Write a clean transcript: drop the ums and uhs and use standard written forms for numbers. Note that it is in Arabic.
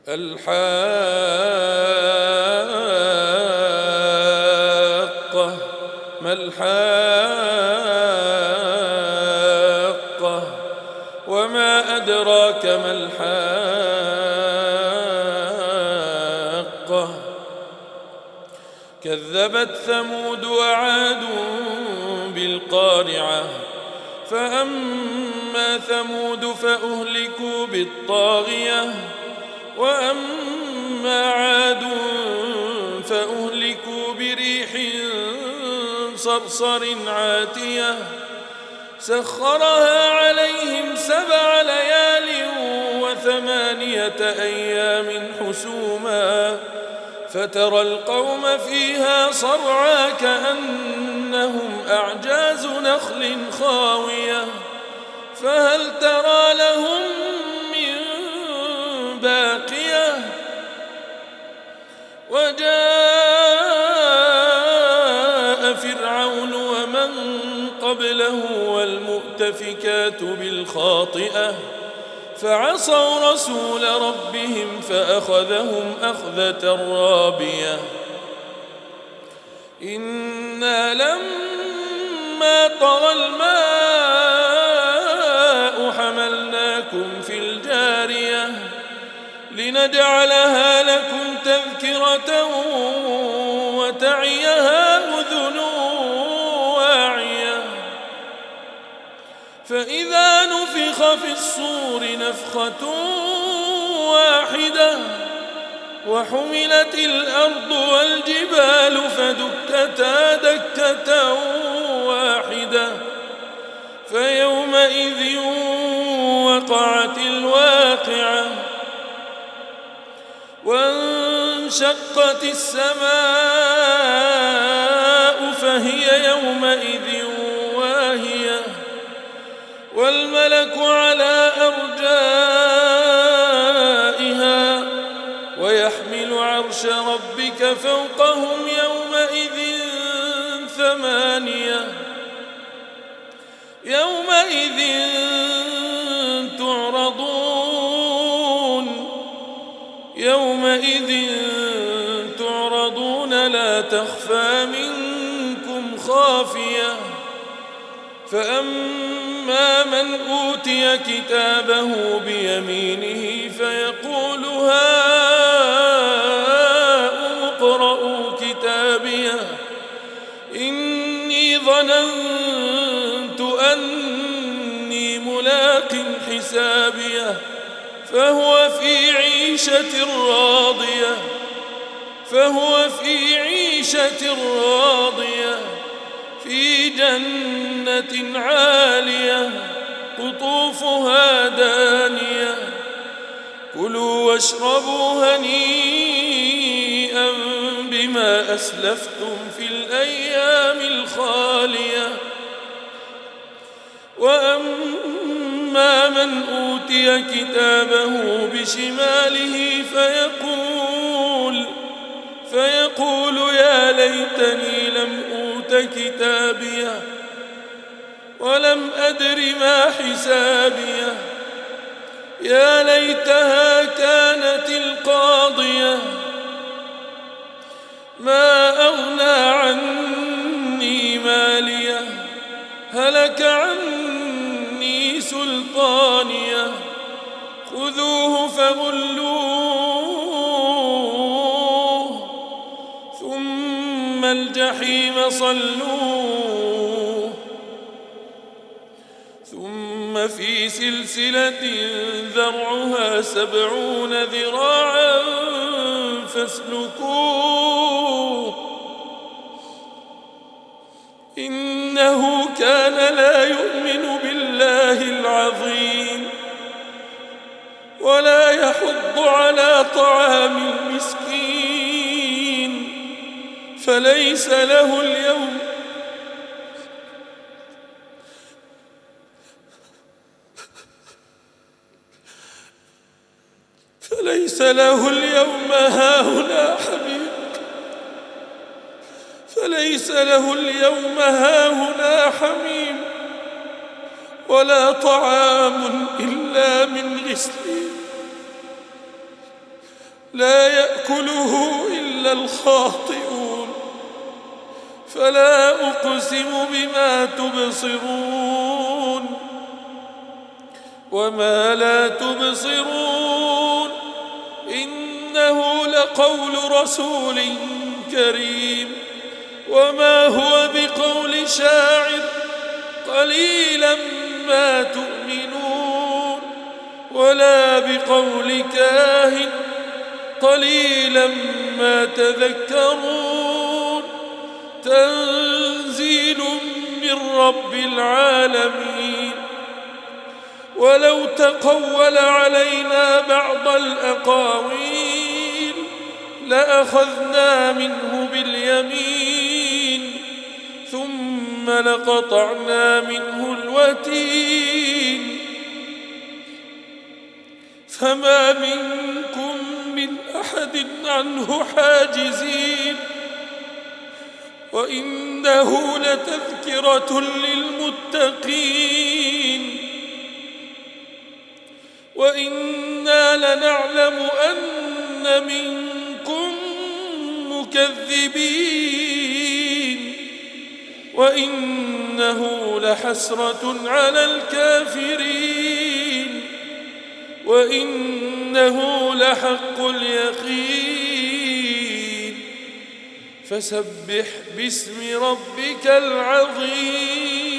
الحاقة ما الحاقة وما أدراك ما الحاقة كذبت ثمود وعاد بالقارعة فأما ثمود فأهلكوا بالطاغية وأما عاد فأهلكوا بريح صرصر عاتية سخرها عليهم 7 ليال و8 أيام حسوما فترى القوم فيها صرعى كأنهم أعجاز نخل خاوية فهل ترى لهم من باقية وجاء فرعون ومن قبله والمؤتفكات بالخاطئة فعصوا رسول ربهم فأخذهم أخذة رابية إنا لما طغى الماء حملناكم في الجارية لنجعلها لكم تذكرة وتعيها أذن واعية فإذا نفخ في الصور نفخة واحدة وحملت الأرض والجبال فدكتا دكة واحدة فيومئذ وقعت الواقعة وانشقت السماء فهي يومئذ واهية والملك على أرجائها ويحمل عرش ربك فوقهم يومئذ 8 يومئذ تعرضون لا تخفى منكم خافية فأما من أوتي كتابه بيمينه فيقول هاؤم اقرءوا كتابيه إني ظننت أني ملاق حسابيه فهو في عيشة راضية في جنة عالية قطوفها دانية كلوا واشربوا هنيئا بما أسلفتم في الأيام الخالية وأما من أوتي كتابه بشماله فيقول يا ليتني لم أوت كتابيه ولم أدر ما حسابيه يا ليتها كانت القاضية ما أغنى عني ماليه هلك عني سلطانيه خذوه فغلوه ثم الجحيم صلوه ثم في سلسلة ذرعها 70 ذراعا فاسلكوه إنه كان لا يؤمن بالله العظيم ولا يحض على طعام المسكين فليس له اليوم هاهنا حميم ولا طعام إلا من غسلين لا يأكله إلا الخاطئون. فلا أقسم بما تبصرون وما لا تبصرون إنه لقول رسول كريم وما هو بقول شاعر قليلا ما تؤمنون ولا بقول كاهن قليلا ما تذكرون تنزيل من رب العالمين. ولو تقول علينا بعض الأقاويل لأخذنا منه باليمين ثم لقطعنا منه الوتين فما منكم من أحد عنه حاجزين وإنه لتذكرة للمتقين وإنا لنعلم أن منكم مكذبين وإنه لحسرة على الكافرين وإنه لحق اليقين فسبح باسم ربك العظيم.